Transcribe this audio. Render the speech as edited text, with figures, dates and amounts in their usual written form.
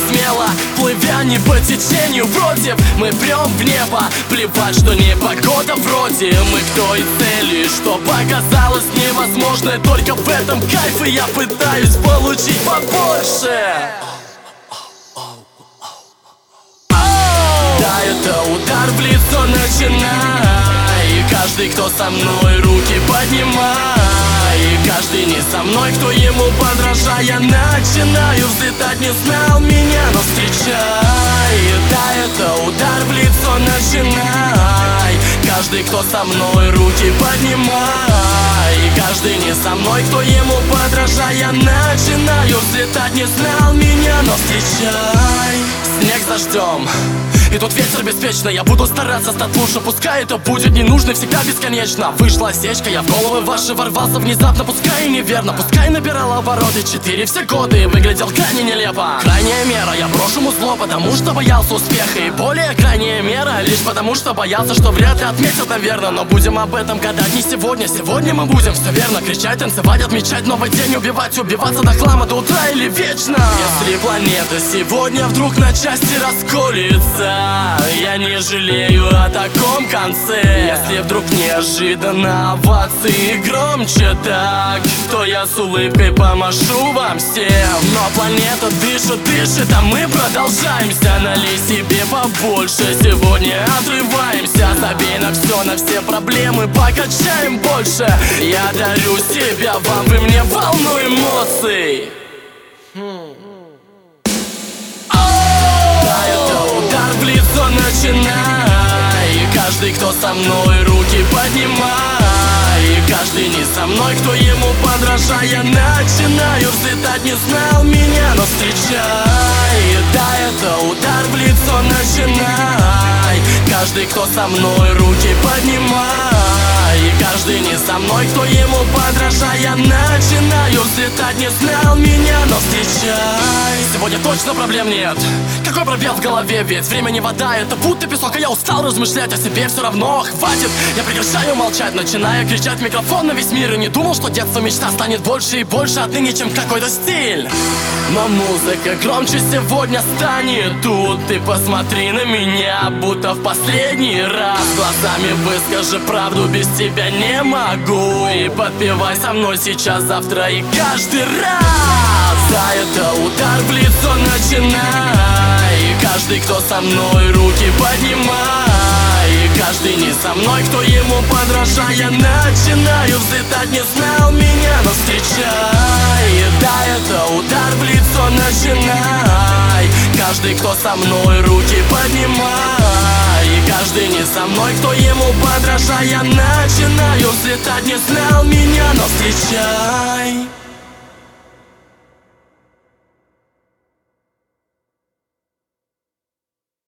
смело, плывя не по течению против. Мы прем в небо, плевать, что не погода вроде. Мы к той цели, что показалось невозможной. Только в этом кайф, и я пытаюсь получить побольше. Да, это удар в лицо, начинай. И каждый, кто со мной, руки поднимай. И каждый не со мной, кто ему подражая. Начинаю взлетать, не знал меня, но встречай. Да, это удар в лицо, начинай. Каждый, кто со мной, руки поднимай. И каждый не со мной, кто ему подражая. Начинаю взлетать, не знал меня, но встречай. Снег с дождем, и тут ветер беспечно. Я буду стараться стать лучше, пускай это будет не нужно всегда бесконечно. Вышла осечка, я в головы ваши ворвался внезапно. Пускай и неверно, пускай набирал обороты 4 все годы и выглядел крайне нелепо. Крайняя мера, я брошу музло, потому что боялся успеха. И более крайняя мера, лишь потому что боялся, что вряд ли отметят, наверное. Но будем об этом гадать не сегодня. Сегодня мы будем, все верно, кричать, танцевать, отмечать новый день. Убивать, убиваться до хлама, до утра или вечно. Если планета сегодня вдруг на части расколется, я не жалею о таком конце. Если вдруг неожиданно овации громче так, то я с улыбкой помашу вам всем. Но планета дышит, дышит, а мы продолжаемся. Налей себе побольше, сегодня отрываемся. Забей на все, на все проблемы, покачаем больше. Я дарю себя вам, вы мне волну эмоций. Начинай, и каждый, кто со мной, руки поднимай. И каждый не со мной, кто ему подражая. Начинаю взлетать, не знал меня, но встречай. Да, это удар в лицо, начинай. Каждый, кто со мной, руки поднимай. И каждый не со мной, кто ему подражая. Начинаю взлетать, не знал меня, но встречай. Сегодня точно проблем нет. Какой пробел в голове, ведь время не вода, это будто песок. А я устал размышлять о себе, все равно хватит. Я прекращаю молчать, начинаю кричать в микрофон на весь мир. И не думал, что детство мечта станет больше и больше отныне, чем какой-то стиль. Но музыка громче сегодня станет тут. Ты посмотри на меня, будто в последний раз. Глазами выскажи правду, без тебя не могу. И подпевай со мной сейчас, завтра и каждый раз. Да, это удар в лицо, начинай. И каждый, кто со мной, руки поднимай. И каждый не со мной, кто ему подражая. Начинаю взлетать, не знал меня, но встречай. Да, это удар в лицо, начинай. Каждый, кто со мной, руки поднимай. И каждый не со мной, кто ему подражая. Начинаю взлетать, не знал меня, но встречай.